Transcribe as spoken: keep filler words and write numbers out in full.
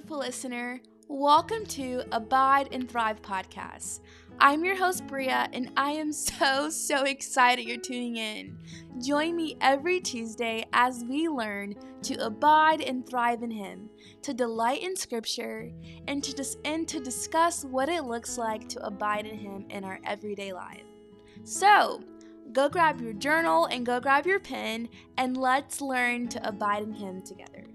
beautiful listener. Welcome to Abide and Thrive podcast. I'm your host, Bria, and I am so, so excited you're tuning in. Join me every Tuesday as we learn to abide and thrive in Him, to delight in Scripture, and to, dis- and to discuss what it looks like to abide in Him in our everyday life. So, go grab your journal and go grab your pen, and let's learn to abide in Him together.